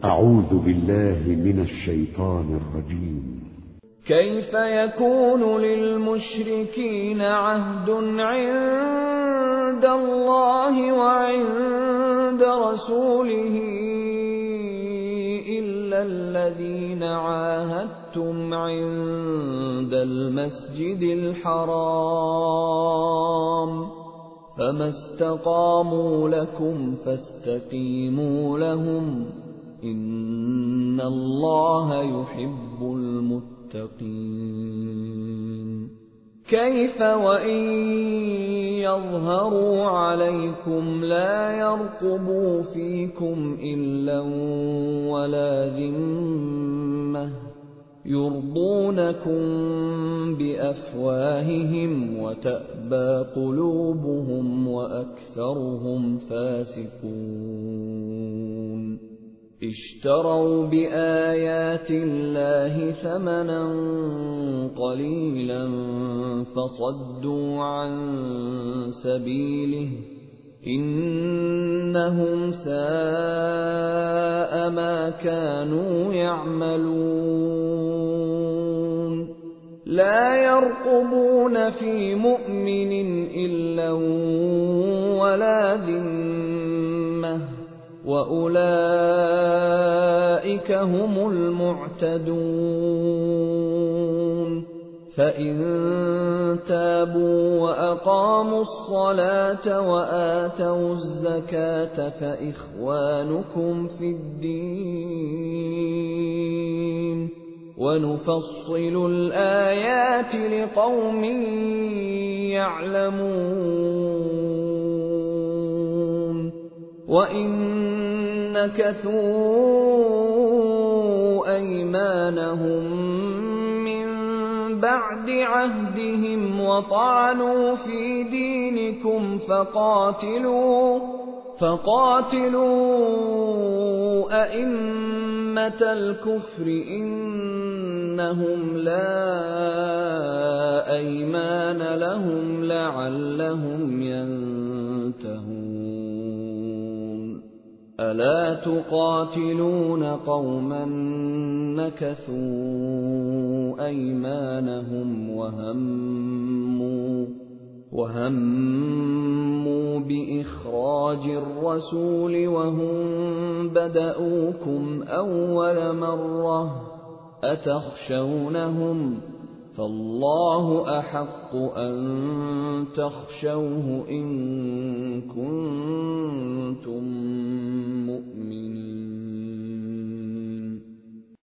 أعوذ بالله من الشيطان الرجيم. كيف يكون للمشركين عهد عند الله وعند رسوله إلا الذين عاهدتم عند المسجد الحرام فما استقاموا لكم فاستقيموا لهم إن الله يحب المتقين. كيف وإن يظهروا عليكم لا يرقبوا فيكم إلا ولا ذمة يرضونكم بأفواههم وتأبى قلوبهم وأكثرهم فاسقون. اشتروا بآيات الله ثمنا قليلا فصدوا عن سبيله إنهم ساء ما كانوا يعملون. لا يرقبون في مؤمن إلا ولا ذمة وأولئك هم المعتدون. فإن تابوا وأقاموا الصلاة وآتوا الزكاة فإخوانكم في الدين ونفصل الآيات لقوم يعلمون. وإن نكثوا أيمانهم من بعد عهدهم وطعنوا في دينكم فقاتلوا أئمة الكفر إنهم لا أيمان لهم لعلهم ينتهون. ألا تقاتلون قوما نكثوا أيمانهم وهموا بإخراج الرسول وهم بدؤوكم أول مرة أتخشونهم فالله أحق أن تخشوه إن كنتم مؤمنين.